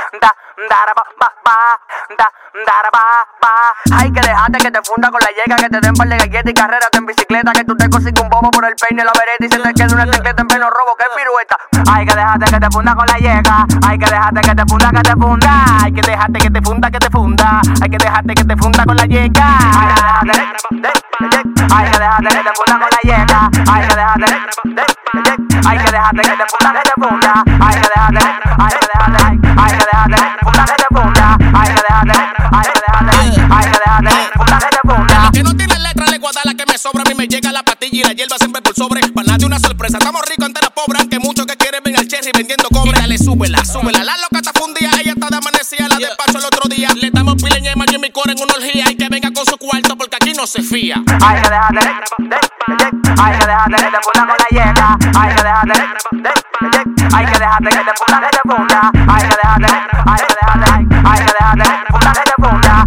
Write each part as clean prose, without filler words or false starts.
Hay que dejarte que te funda con la yega, que te den par de galletas y carreras en bicicleta, que tú te consigues un bobo por el peine, la vereda y se te queda una chancleta en pleno robo, que pirueta. Hay que dejarte que te funda con la yega, hay que dejarte que te funda, que te funda. Hay que dejarte que te funda, que te funda. Hay que dejarte que te funda con la yega. Hay que dejarte que te funda con la yega. Hay que dejarte que te funda, que te funda. Hay que dejarte que te funda, que te funda. Hay que dejarte que te funda. La que no tiene letra le guarda la que me sobra. A mí me llega la pastilla y la hierba siempre por sobre. Para nadie una sorpresa, estamos ricos ante la pobre. Aunque muchos que quieren venir al cherry vendiendo cobre. Dale, súbela. La loca está fundida, ella está de amanecida. La despacho el otro día. Le damos pila y ñema y mi core en una orgía. Y que venga con su cuarto porque aquí no se fía. Hay que dejarte que te funda con la yega. Hay que dejarte que te funda, que te funda. Hay que dejarte que te funda, que te funda.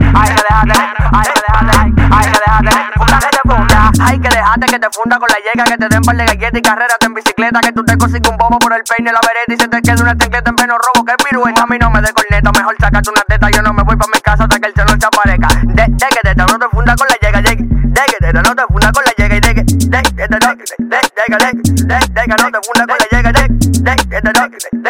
Hay que dejarte que te funda con la yega, que te den par de galletas y carreras en bicicleta, que tú te consigues un bobo por el peine, la vereda y se te queda una chancleta en pleno robo, que pirueta. A mí no me de corneta, mejor sácate una teta, yo no me voy pa' mi casa hasta que el chelo se aparezca. De que teta no te funda con la yega, de que teta no te funda con la yega, y de que no te funda con la yega, de que no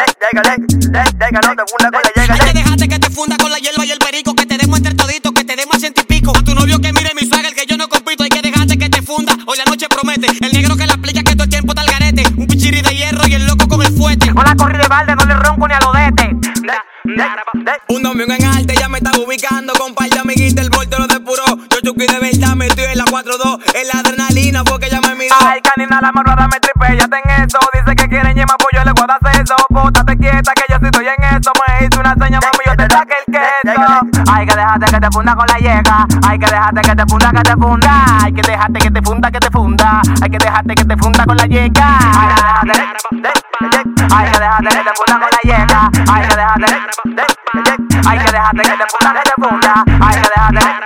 te funda con la yega. Hay que dejarte que te funda con la hierba y el perico, que te demos entre toditos, que te demos 100 y pico. A tu novio que mire mi swagger, que yo no compito. Hay que dejarte que te funda, hoy la noche promete. El negro que la aplica, que todo el tiempo está al garete. Un pichiri de hierro y el loco con el fuete. Con la corrida de balde no le ronco ni a lo dete. Un domingo en arte ya me estaba ubicando con par de amiguitas, el volteo lo depuró. Yo chuki de verdad, me estoy en la 4-2. En la adrenalina porque ella me miró. Ay, canina, la mano me tripe, ya ten eso. Dice que quieren yema, pues yo le voy a dar eso. Pótate quieta que yo sí estoy en eso. Me hice una seña, mami, yo te saqué el queso. Hay que dejarte que te funda con la yega. Hay que dejarte que te funda, que te funda. Hay que dejarte que te funda, que te funda. Hay que dejarte que te funda con la yega. Hay que dejarte que te funda con la yega. Hay que dejarte que te funda, que te funda. Hay que dejarte